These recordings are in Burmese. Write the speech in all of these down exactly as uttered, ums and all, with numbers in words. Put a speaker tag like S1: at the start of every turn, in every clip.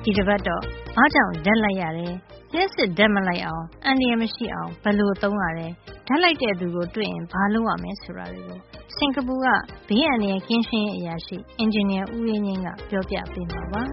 S1: ဒီတစ်ပတ်တော့ဘာကြောင့်ဓာတ်လိုက်ရတယ်လျှက်စစ်ဓာတ်မလိုက်အောင်အန္တရာယ်မရှိအောင်ဘယ်လိုသုံးရလဲဓာတ်လိုက်တဲ့သူကိုတွေ့ရင်ဘာလုပ်ရမလဲဆိုတာတွေကိုစင်ကာပူကဘေးအန္တရာယ်ကင်းရှင်းရေးအရာရှိအင်ဂျင်နီယာဦးရင်းငင်းကပြောပြပေးမှာပါ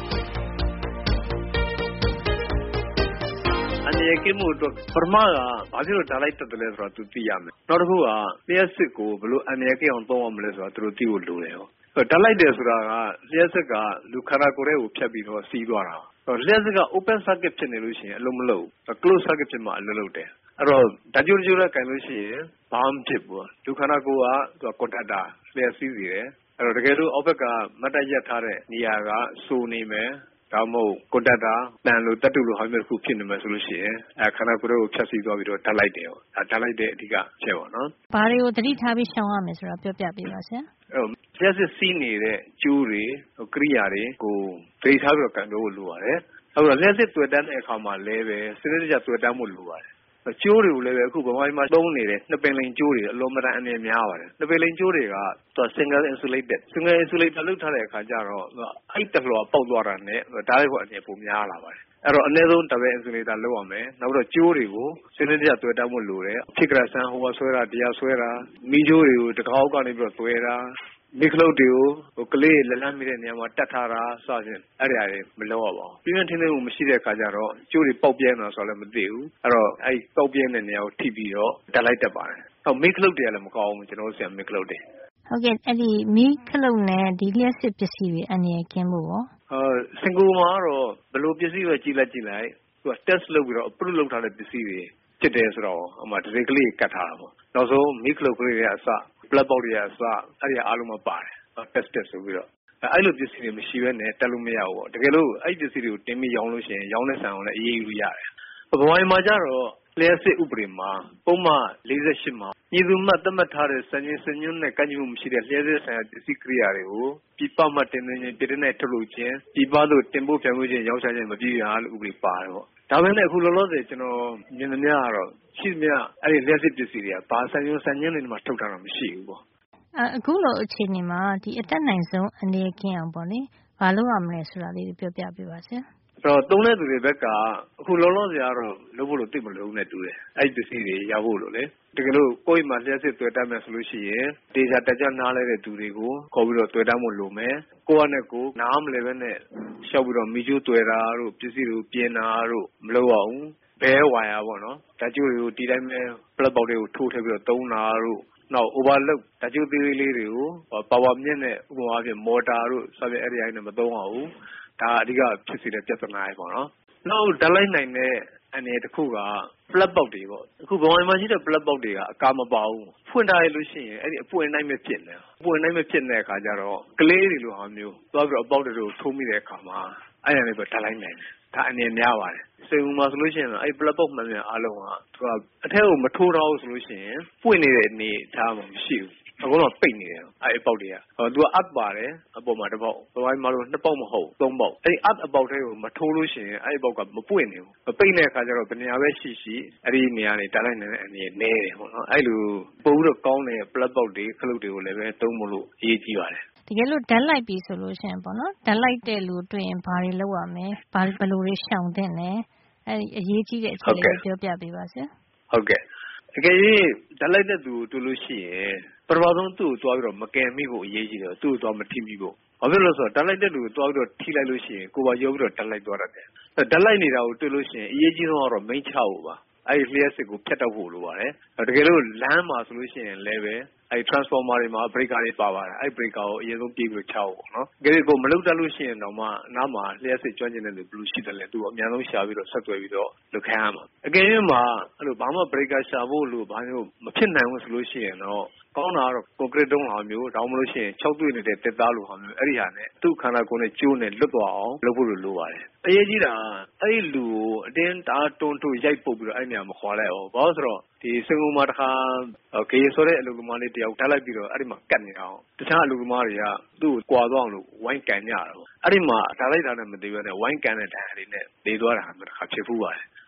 S2: အန္တရာယ်ကင်းမှုအတွက်ပထမကဘာဖြစ်လို့ဓာတ်လိုက်တတ်တယ်လဲဆိုတာသူသိရမယ်နောက်တစ်ခုကလျှက်စစ်ကိုဘယ်လိုအန္တရာယ်ကင်းအောင်သုံးရမလဲဆိုတာသူတို့သိဖို့လိုတယ်ဟောဓာတ်လိုက်တယ်ဆိုတာကလျှက်စစ်ကလူခန္ဓာကိုယ်ရဲ့ကိုဖြတ်ပြီးတော့စီးသွားတာလျှက်စစ်က open circuit ဖြစ်နေလို့ရှိရင်အလုံးမလုံး close circuit ဖြစ်မှအလုံးလုံးတယ်အဲ့တော့ဓာတ်ကြိုးကြိုးနဲ့ကင်လို့ရှိရင်ဘာမှဖြစ်ဘူးလူခန္ဓာကိုယ်ကသူက conductor လျှက်စီးစီတယ်အဲ့တော့တကယ်လို့အောက်ဘက်ကမတ်တက်ရက်ထားတဲ့နေရာကစိုးနေမယ်ဒါမှမဟုတ်ကွန်တက်တာတန်လို့တတုလို့ဟာမျိုးတစ်ခုဖြစ်နေမှာဆိုလို့ရှိရင်အဲခန္ဓာကိုယ်ကိုဖြတ်စီသွားပြီးတော့ဓာတ်လိုက်တယ်ပေါ့ဒါဓာတ်လိုက်တဲ့အဓိကချက်ပေါ့နော်
S1: ဘာတွေကိုသတိထားပြီးရှောင်ရမယ်ဆိုတာပြောပြပေးပါဆရာ
S2: အဲ့တော့လျှက်စစ်စီးနေတဲ့ကျိုးတွေကိရိယာတွေကိုသတိထားပြီးတော့ကန်လို့လိုပါတယ်အဲ့တော့လျှက်စစ်တွေ့တန်းတဲ့အခါမှာလည်းပဲစနစ်တကျတွေ့တန်းမှုလိုပါတယ်ကျိုးတွေကိုလည်းပဲအခုဗမာပြည်မှာသုံးနေတဲ့နှစ်ပင်လိန်ကျိုးတွေအလုံးမတန်အနေများပါတယ်နှစ်ပင်လိန်ကျိုးတွေကသူက single insulated single insulated လုပ်ထားတဲ့အခါကျတော့အဲ့တလွှာပေါက်သွားတာနဲ့ဓာတ်ရိုက်ဖို့အနေပုံများလာပါတယ်အဲ့တော့အနည်းဆုံး double insulator လုပ်ရမယ်နောက်တော့ကျိုးတွေကိုစနစ်တကျတွေ့တန်းမှုလိုတယ်ဖြစ်ကြဆန်းဟိုကဆွဲတာတရားဆွဲတာမိကျိုးတွေကိုတကောက်ကနေပြီးတော့ဆွဲတာမိခလုတ်တွေကိုဟိုကလေးလက်လန်းမိတဲ့နေရာမှာတတ်ထားတာစသဖြင့်အဲ့ဒါတွေမလုပ်ရပါဘူးပြင်းပြင်းထန်ထန်မှုမရှိတဲ့အခါကျတော့ကျိုးတွေပေါက်ပြဲနေတာဆိုတော့လည်းမသိဘူးအဲ့တော့အဲ့ပေါက်ပြဲတဲ့နေရာကိုထိပြီးတော့တက်လိုက်တတ်ပါတယ်ဟောမိခလုတ်တွေကလည်းမကောင်းဘူးကျွန်တော်တို့ဆရာမိခလုတ်တွေ
S1: ဟုတ်ကဲ့အဲ့ဒီမိခလုတ်နဲ့ဒီလျှက်စစ်ပစ္စည်းတွေအန္တရာယ်ကင်းဖို့ရော
S2: ဟောစင်ကာပူမှာတော့ဘယ်လိုပစ္စည်းပဲကြည့်လိုက်ကြည့်လိုက်သူက test လုပ်ပြီးတော့ approve လုပ်ထားတဲ့ပစ္စည်းတွေဖြစ်တယ်ဆိုတော့အမှတရေကလေးကတ်ထားတာပေါ့နောက်ဆုံးမိခလုတ်ကလေးတွေကအစ blood box တွေကအစအဲ့ဒီအားလုံးမပါတယ်test test ဆိုပြီးတော့အဲ့လိုပစ္စည်းတွေမရှိဘဲနဲ့တက်လို့မရဘူးပေါ့တကယ်လို့အဲ့ပစ္စည်းတွေကိုတင်ပြီးရောင်းလို့ရှိရင်ရောင်းတဲ့ဆန်ကိုလည်းအေးအေးလို့ရတယ်ဗမာပြည်မှာကျတော့လျှက်စစ်ဥပဒေမှာပုံမှန်၄၈မှာညီသူမှတ်သတ်မှတ်ထားတဲ့စံချိန်စံညွှန်းနဲ့ကန့်ညီမှုမရှိတဲ့လျှက်စစ်ဆိုင်ရာပစ္စည်းကိရိယာတွေကိုပြည်ပမှတင်သွင်းခြင်းပြည်တွင်းနဲ့ထုတ်လုပ်ခြင်းပြည်ပသို့တင်ပို့ပြန်ပို့ခြင်းရောင်းချခြင်းမပြုရလို့ဥပဒေပါတယ်ပေါ့ဒါပေမဲ့အခုလောလောဆယ်ကျွန်တော်မြင်သမျှကတော့ရှိသမျှအဲ့ဒီလျှက်စစ်ပစ္စည်းတွေကဘာစံညွှန်းစံညွှန်းတွေမှာထုတ်ထားတာမရှိဘူးပေါ့
S1: အခုလိုအခြေအနေမှာဒီအသက်နိုင်ဆုံးအနေကင်းအောင်ပေါ့လေဘာလုပ်ရမလဲဆိုတာလေးပြောပြပေးပါဆရာ
S2: အဲ့တော့သုံးတဲ့သူတွေဘက်ကအခုလောလောဆယ်ကတော့လုပ်ဖို့လို့သိမလို့နဲ့တူတယ်အဲ့ဒီပစ္စည်းတွေရဖို့လို့လေတကယ်လို့ကိုယ့်အိမ်မှာလျှက်စစ်တွေ့တတ်မယ်ဆိုလို့ရှိရင်ဒေတာတက်ကြနားလဲတဲ့သူတွေကိုခေါ်ပြီးတော့တွေ့တတ်မှုလိုမယ်ကိုယ့်အနေကိုနားမလဲပဲနဲ့ရှောက်ပြီးတော့မိကျိုးတွေ့တာတို့ပစ္စည်းတွေပြင်တာတို့မလုပ်အောင်ဘဲဝါယာပေါ့နော်ဓာတ်ကြိုးတွေကိုဒီတိုင်းပဲ plug box တွေကိုထိုးထည့်ပြီးတော့သုံးတာတို့နောက် overload ဓာတ်ကြိုးသေးသေးလေးတွေကို power မြင့်တဲ့ဥပမာအဖြစ် motor တို့စသဖြင့်အဲ့ဒီအရင်နဲ့မသုံးအောင်ဒါအဓိကဖြစ်စေတဲ့ပြဿနာတွေပေါ့နော်နောက်ဓာတ်လိုက်နိုင်တဲ့အနေတစ်ခုက plug box တွေပေါ့အခုဗမာပြည်မှာရှိတဲ့ plug box တွေကအကာမပါဘူးဖွင့်ထားရလို့ရှိရင်အဲ့ဒီအပွင့်တိုင်းပဲဖြစ်နေအပွင့်တိုင်းပဲဖြစ်နေတဲ့အခါကျတော့ကလေးတွေလိုဟာမျိုးသွားပြီးတော့အပေါက်တွေကိုထိုးမိတဲ့အခါမှာအဲ့ဒါလေးပဲဓာတ်လိုက်နိုင်တယ်ဒါအနေများပါတယ်စင်ဦးမှာဆိုလို့ရှိရင်အဲ့ plug box မှန်ပြန်အားလုံးကသူကအထက်ကိုမထိုးတော့ဘူးဆိုလို့ရှိရင်ပွင့်နေတဲ့အနေထားမှမရှိဘူးအကုန်လုံးပိတ်နေတယ်အဲ့အပေါက်တွေကဟောသူကအပ်ပါတယ်အပေါ်မှာတစ်ပေါက်ဘဝမှာလို့နှစ်ပေါက်မဟုတ်သုံးပေါက်အဲ့ဒီအပ်အပေါက်တွေကိုမထိုးလို့ရှိရင်အဲ့ဒီပေါက်ကမပွင့်နေဘူးမပိတ်တဲ့အခါကျတော့ဘယ်နေရာပဲရှိရှိအဲ့ဒီနေရာတွေတက်လိုက်နေတဲ့အနေနဲတယ်ပေါ့နော်အဲ့လိုပို့ပြီးတော့ကောင်းတဲ့ plug box တွေခလုတ်တွေကိုလည်းပဲသုံးမလို့အရေးကြီးပါတယ်
S1: တကယ်လို့ဓာတ်လိုက်ပြီဆိုလို့ရှိရင်ပေါ့နော်ဓာတ်လိုက်တဲ့လူတွေ့ရင်ဘာတွေလုပ်ရမလဲဘာဘယ်လိုတွေရှောင်သင့်လဲအဲ့ဒီအရေးကြီးတဲ့အချက်လေးပြောပြပေးပါဆရာ
S2: ဟုတ်ကဲ့တကယ်၍ဓာတ်လိုက်တဲ့သူတွေ့လို့ရှိရင်ပထမဆုံးသူ့ကိုသွားပြီးတော့မကယ်မိဖို့အရေးကြီးတယ်သူ့ကိုသွားမထိမိဖို့ဘာဖြစ်လို့လဲဆိုတော့ဓာတ်လိုက်တဲ့လူကိုသွားပြီးတော့ထိလိုက်လို့ရှိရင်ကိုယ်ပါရောပြီးတော့ဓာတ်လိုက်သွားတတ်တယ်ဓာတ်လိုက်နေတာကိုတွေ့လို့ရှိရင်အရေးကြီးဆုံးကတော့မိန်းချဖို့ပါအဲ့ဒီလျှက်စစ်ကိုဖြတ်တောက်ဖို့လိုပါတယ်တကယ်လို့လမ်းမှာဆိုလို့ရှိရင်လည်းပဲအဲ့ transformer တွေမှာ breaker တွေပါပါတယ်အဲ့ breaker ကိုအရင်ဆုံးပြေးပြီးတော့ချဖို့ပေါ့နော်တကယ်ကိုမလုပ်တတ်လို့ရှိရင်တော့မှနားမှာလျှက်စစ်ကျွမ်းကျင်တဲ့လူဘယ်လိုရှိတယ်လဲသူအများဆုံးရှာပြီးတော့ဆက်သွယ်ပြီးတော့လုပ်ခိုင်းရမှာအကယ်၍မှာအဲ့လိုဘာမှ breaker ရှာဖို့လို့ဘာမျိုးမဖြစ်နိုင်ဘူးဆိုလို့ရှိရင်တော့ကောင်းတာကတော့ concrete တုံးဟာမျိုးတောင်းမလို့ရှိရင်၆တွေ့နေတဲ့တက်သားလိုဟာမျိုးအဲ့ဒီဟာနဲ့သူ့ခန္ဓာကိုယ်နဲ့ကျိုးနဲ့လွတ်သွားအောင်လုပ်ဖို့လိုပါတယ်အရေးကြီးတာအဲ့ဒီလူကိုအတင်းတားတွန်းထိုးရိုက်ပုတ်ပြီးတော့အဲ့နေရာမှာခေါ်လိုက်အောင်ဘာလို့ဆိုတော့ဒီစင်ကူမှာတခါဂေဆိုတဲ့အလုပ်သမားလေးတယောက်ဓာတ်လိုက်ပြီးတော့အဲ့ဒီမှာကတ်နေတာအောင်တခြားအလုပ်သမားတွေကသူ့ကိုကွာသွားအောင်လို့ဝိုင်းကန်ကြတာပေါ့အဲ့ဒီမှာဓာတ်လိုက်တာနဲ့မသေးဘဲနဲ့ဝိုင်းကန်တဲ့ဓာတ်တွေနဲ့နေသွားတာမျိုးတစ်ခါဖြစ်ဖူးပါတယ်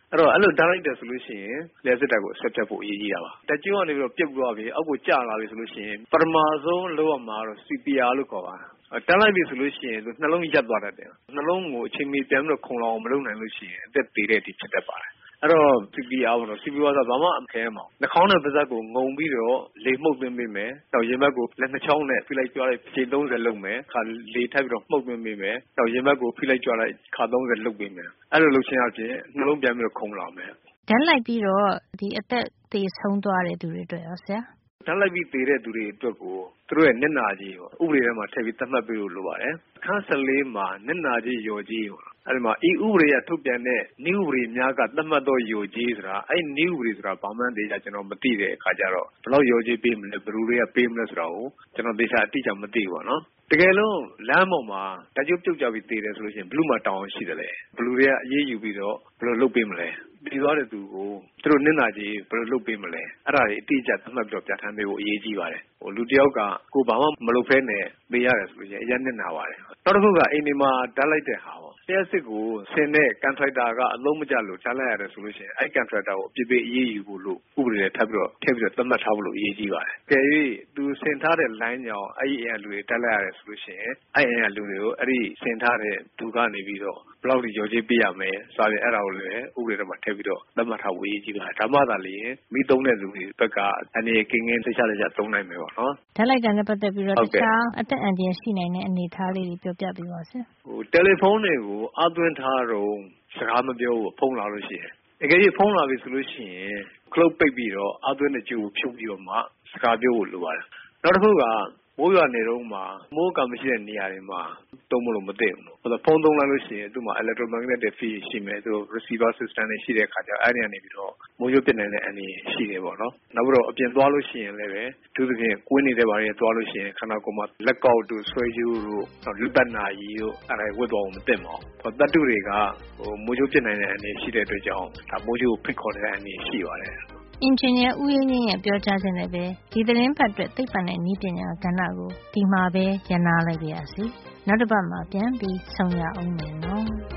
S2: အဲ့တော့အဲ့လိုဓာတ်လိုက်တယ်ဆိုလို့ရှိရင်လျှက်စစ်ဓာတ်ကိုဆက်ဖြတ်ဖို့အရေးကြီးတာပါတက်ကျွန်းကနေပြီးတော့ပြုတ်သွားပြီအောက်ကိုကျလာပြီဆိုလို့ရှိရင်ပထမဆုံးလုပ်ရမှာတော့ C P R လို့ခေါ်ပါတယ်တက်လိုက်ပြီဆိုလို့ရှိရင်သူနှလုံးရပ်သွားတတ်တယ်နှလုံးကိုအချိန်မီပြန်ပြီးတော့ခုန်လောင်အောင်မလုပ်နိုင်လို့ရှိရင်အသက်သေးတဲ့အထိဖြစ်တတ်ပါတယ်အဲ့တော့ C P R ပေါ့နော် C P R ဆိုဘာမှမခဲမှာနှာခေါင်းနဲ့ပါးစပ်ကိုငုံပြီးတော့လေမှုတ်သွင်းပေးမယ်နောက်ရင်ဘတ်ကိုလက်နှချောင်းနဲ့ဖိလိုက်ကြွားလိုက်ချိန်သုံးဆယ်လုပ်မယ်ခါလေထပ်ပြီးတော့မှုတ်သွင်းပေးမယ်နောက်ရင်ဘတ်ကိုဖိလိုက်ကြွားလိုက်ခါသုံးဆယ်လုပ်ပေးမယ်အဲ့လိုလုပ်ခြင်းအပြင်နှလုံးပြန်ပြီးတော့ခုန်လောင်မယ်
S1: ဓာတ်လိုက်ပြီးတော့ဒီအသက်သေဆုံးသွားတဲ့သူတွေအတွက်ရောဆရာ
S2: ဓာတ်လိုက်ပြီးသေတဲ့သူတွေအတွက်ကိုသူတို့ရဲ့မျက်နှာကြီးပေါ့ဥပဒေထဲမှာထည့်ပြီးသတ်မှတ်ပေးလို့လိုပါတယ်အခန်းဆယ်လေးမှာမျက်နှာကြီးလျော်ကြီးပေါ့အဲ့ဒီမှာဤဥပဒေရထုတ်ပြန်တဲ့နည်းဥပဒေများကသတ်မှတ်သောလျော်ကြီးဆိုတာအဲ့နည်းဥပဒေဆိုတာဘာမှန်းတရားကျွန်တော်မသိတဲ့အခါကျတော့ဘယ်လောက်လျော်ကြီးပေးမလဲဘယ်လိုတွေကပေးမလဲဆိုတာကိုကျွန်တော်သေချာအတိအကျမသိဘူးပေါ့နော်တကယ်လို့လမ်းပေါ်မှာတကြုတ်ပြုတ်ကြပြီးသေတယ်ဆိုလို့ရှိရင်ဘလူးမှာတောင်းရှိတယ်လေဘလူးတွေကအေးအေးယူပြီးတော့ဘယ်လိုလုပ်ပေးမလဲပြီးသွားတဲ့သူကိုသူတို့မျက်နှာကြီးဘယ်လိုလုပ်ပေးမလဲအဲ့ဒါတွေအတိအကျသတ်မှတ်ပြီးတော့ပြဋ္ဌာန်းပေးဖို့အရေးကြီးပါတယ်ဟိုလူတယောက်ကကိုဘာမှမလုပ်ဖဲနဲ့ပေးရတယ်ဆိုလို့ရှိရင်အရင်မျက်နှာပါတယ်နောက်တစ်ခုကအိမ်ဒီမှာဓာတ်လိုက်တဲ့ဟာပေါ့လျှက်စစ်ကိုဆင်တဲ့ကန်ထရိုက်တာကအလုံးမကျလို့ဓာတ်လိုက်ရတယ်ဆိုလို့ရှိရင်အဲ့ကန်ထရိုက်တာကိုအပြစ်ပေးအရေးယူဖို့လို့ဥပဒေနဲ့ထပ်ပြီးတော့ထည့်ပြီးတော့သတ်မှတ်ထားဖို့လို့အရေးကြီးပါတယ်ကဲ၍သူဆင်ထားတဲ့ line ကြောင့်အဲ့ဒီအရာလူတွေဓာတ်လိုက်ရတယ်ဆိုလို့ရှိရင်အဲ့ဒီအရာလူတွေကိုအဲ့ဒီဆင်ထားတဲ့သူကနေပြီးတော့ဘယ်လောက်ထိရောကြေးပေးရမယ်ဆိုရင်အဲ့ဒါကိုလည်းဥပဒေထဲမှာထည့်ပြီးတော့သတ်မှတ်ထားဖို့အရေးကြီးပါတယ်ဒါမှသာလျှင်မိသုံးတဲ့လူတွေဘက်ကအနေကင်းကင်းသိချလက်ချသုံးနိုင်မယ်ပေါ့နော်
S1: ဓာတ်လိုက်တာနဲ့ပတ်သက်ပြီးတော့တခြားအသက်အန္တရာယ်ရှိနိုင်တဲ့အနေအထားလေးတွေပြောပြပေးပါဆရာ
S2: ဟိုတယ်လီဖုန်းတွေကိုအသွင်းထားတော့စကားမပြောဘူးဖုန်းလာလို့ရှိရင်တကယ်ကြီးဖုန်းလာပြီဆိုလို့ရှိရင်ခလုတ်ပိတ်ပြီးတော့အသွင်းတဲ့ကြိုးကိုဖြုတ်ပြီးတော့မှစကားပြောဖို့လိုပါတယ်နောက်တစ်ခုကမိုးရွာနေတော့မှမိုးကမရှိတဲ့နေရာတွေမှာတုံးမလို့မသိဘူးလို့ဖုန်းသုံးလိုက်လို့ရှိရင်သူ့မှာ electromagnetic field ရှိမယ်သူ receiver system တွေရှိတဲ့အခါကျအဲ့ဒီကနေပြီးတော့မိုးရွာပြနေတဲ့အနေရှိတယ်ပေါ့နော်နောက်ပြီးတော့အပြင်သွားလို့ရှိရင်လည်းပဲသူသဖြင့်ကွင်းနေတဲ့ဘာတွေသွားလို့ရှိရင်ခန္ဓာကိုယ်မှာလက်ကောက်တို့ဆွဲကြိုးတို့နောက်လက်ပတ်နာရီတို့အဲ့ဒါဝတ်သွားအောင်မသိမှာဘူးတတ်တူတွေကဟိုမိုးရွာပြနေတဲ့အနေရှိတဲ့အတွက်ကြောင့်ဒါမိုးရွာကိုဖိတ်ခေါ်တဲ့အနေရှိပါတယ်
S1: အင်ဂျင်နီယာဦးရင်းချင်းရဲ့ပြောကြားခြင်းနဲ့ပဲဒီသတင်းပတ်အတွက်သိပ္ပံနဲ့နည်းပညာကဏ္ဍကိုဒီမှာပဲရနာလိုက်ပါရစေ။နောက်တစ်ပတ်မှာပြန်ပြီးဆုံရအောင်မယ်နော်။